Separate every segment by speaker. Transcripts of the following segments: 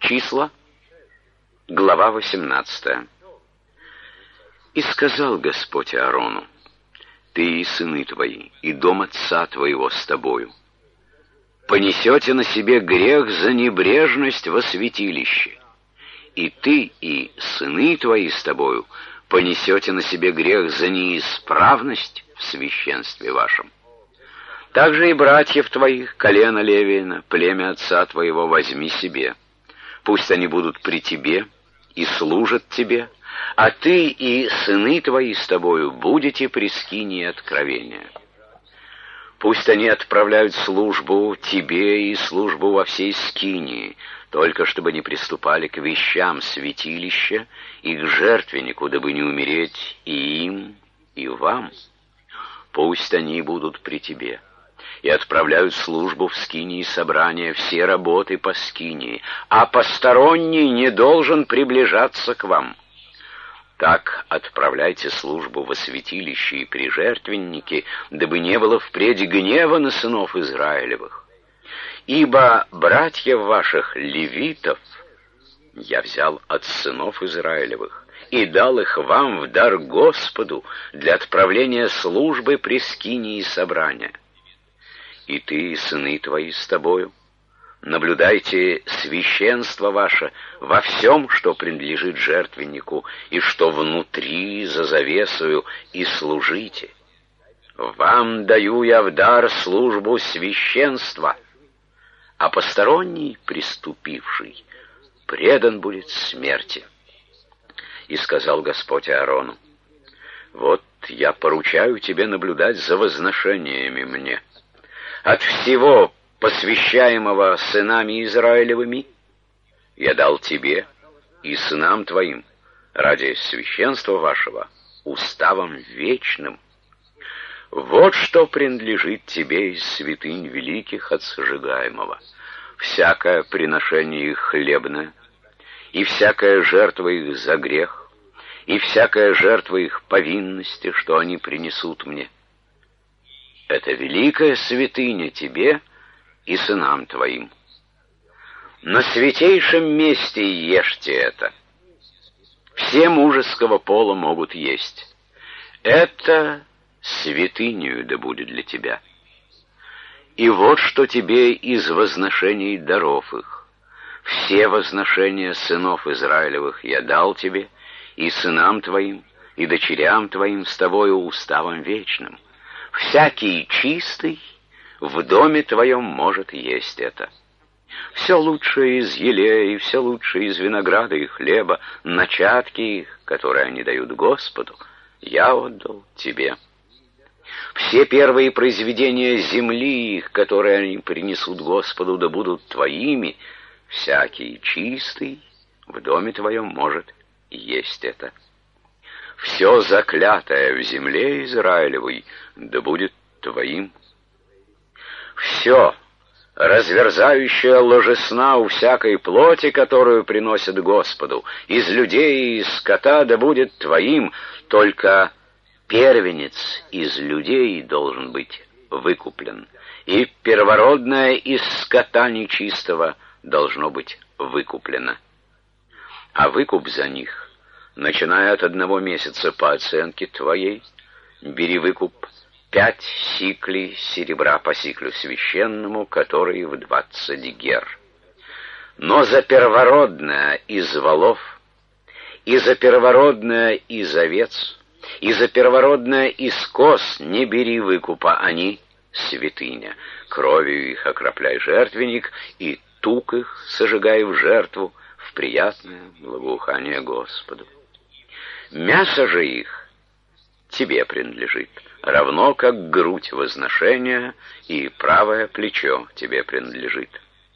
Speaker 1: Числа, глава 18. «И сказал Господь Аарону: ты и сыны твои, и дом отца твоего с тобою понесете на себе грех за небрежность во святилище, и ты и сыны твои с тобою понесете на себе грех за неисправность в священстве вашем. Также и братьев твоих, колено Левиина, племя отца твоего, возьми себе. Пусть они будут при тебе и служат тебе, а ты и сыны твои с тобою будете при скинии откровения. Пусть они отправляют службу тебе и службу во всей скинии, только чтобы не приступали к вещам святилища и к жертвеннику, дабы не умереть и им, и вам. Пусть они будут при тебе и отправляют службу в скинии собрания, все работы по скинии, а посторонний не должен приближаться к вам. Так отправляйте службу во святилище и при жертвеннике, дабы не было впредь гнева на сынов Израилевых. Ибо братьев ваших, левитов, я взял от сынов Израилевых и дал их вам в дар Господу для отправления службы при скинии собрания. И ты, и сыны твои с тобою, наблюдайте священство ваше во всем, что принадлежит жертвеннику, и что внутри за завесою, и служите. Вам даю я в дар службу священства, а посторонний, приступивший, предан будет смерти. И сказал Господь Аарону: вот я поручаю тебе наблюдать за возношениями мне. От всего посвящаемого сынами Израилевыми я дал тебе и сынам твоим ради священства вашего уставом вечным. Вот что принадлежит тебе из святынь великих от сожигаемого: всякое приношение их хлебное, и всякая жертва их за грех, и всякая жертва их повинности, что они принесут мне. Это великая святыня тебе и сынам твоим. На святейшем месте ешьте это. Все мужеского пола могут есть. Это святынею да будет для тебя. И вот что тебе из возношений даров их. Все возношения сынов Израилевых я дал тебе, и сынам твоим, и дочерям твоим с тобою уставом вечным. Всякий чистый в доме твоем может есть это. Все лучшее из елея и все лучшее из винограда и хлеба, начатки их, которые они дают Господу, я отдал тебе. Все первые произведения земли их, которые они принесут Господу, да будут твоими. Всякий чистый в доме твоем может есть это. Все заклятое в земле Израилевой да будет твоим. Все разверзающее ложесна у всякой плоти, которую приносят Господу, из людей и из скота да будет твоим, только первенец из людей должен быть выкуплен, и первородное из скота нечистого должно быть выкуплено. А выкуп за них, начиная от 1 месяца по оценке твоей, бери выкуп 5 сиклей серебра по сиклю священному, который в 20 гер. Но за первородное из волов, и за первородное из овец, и за первородное из коз не бери выкупа, они святыня. Кровью их окропляй жертвенник, и тук их сожигай в жертву, в приятное благоухание Господу. Мясо же их тебе принадлежит, равно как грудь возношения и правое плечо тебе принадлежит.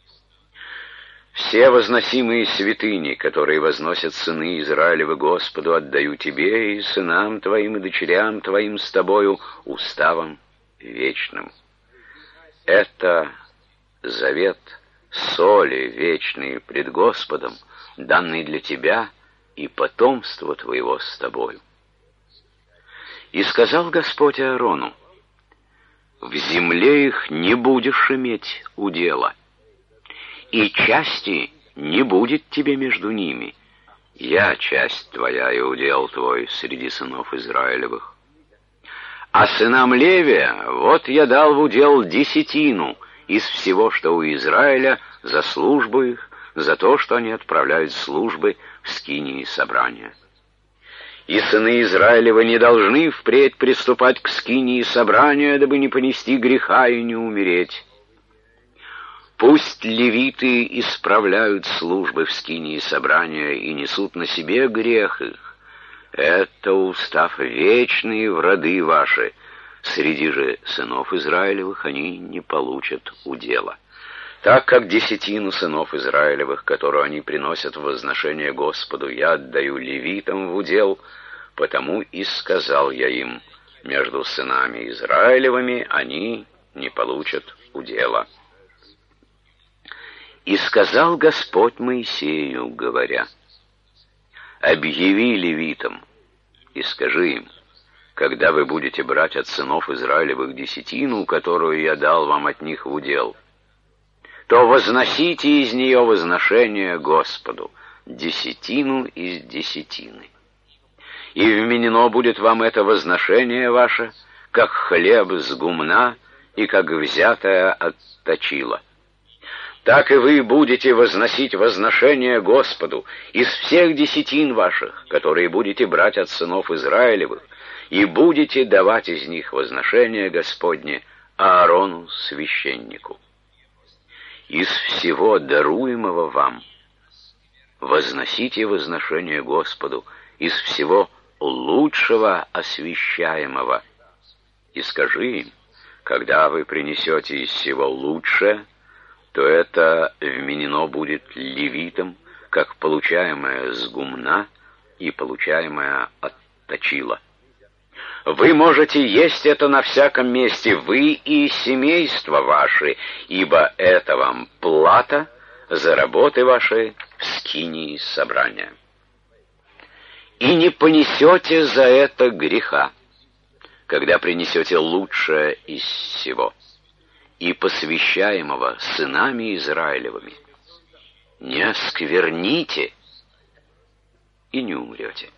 Speaker 1: Все возносимые святыни, которые возносят сыны Израилевы Господу, отдаю тебе и сынам твоим и дочерям твоим с тобою уставом вечным. Это завет соли вечный пред Господом, данный для тебя и потомства твоего с тобою. И сказал Господь Аарону: в земле их не будешь иметь удела, и части не будет тебе между ними. Я часть твоя и удел твой среди сынов Израилевых. А сынам Левия вот я дал в удел десятину из всего, что у Израиля, за службу их, за то, что они отправляют службы в скинии собрания. И сыны Израилева не должны впредь приступать к скинии собрания, дабы не понести греха и не умереть. Пусть левиты исправляют службы в скинии собрания и несут на себе грех их. Это устав вечный в роды ваши. Среди же сынов Израилевых они не получат удела. Так как десятину сынов Израилевых, которую они приносят в возношение Господу, я отдаю левитам в удел, потому и сказал я им, между сынами Израилевыми они не получат удела. И сказал Господь Моисею, говоря: «Объяви левитам и скажи им, когда вы будете брать от сынов Израилевых десятину, которую я дал вам от них в удел, то возносите из нее возношение Господу, десятину из десятины. И вменено будет вам это возношение ваше, как хлеб с гумна и как взятое от точила. Так и вы будете возносить возношение Господу из всех десятин ваших, которые будете брать от сынов Израилевых, и будете давать из них возношение Господне Аарону священнику. Из всего даруемого вам возносите возношение Господу, из всего лучшего освящаемого. И скажи им, когда вы принесете из всего лучшее, то это вменено будет левитам, как получаемое с гумна и получаемое от точила. Вы можете есть это на всяком месте, вы и семейство ваше, ибо это вам плата за работы ваши в скинии собрания. И не понесете за это греха, когда принесете лучшее из всего, и посвящаемого сынами Израилевыми. Не оскверните, и не умрете.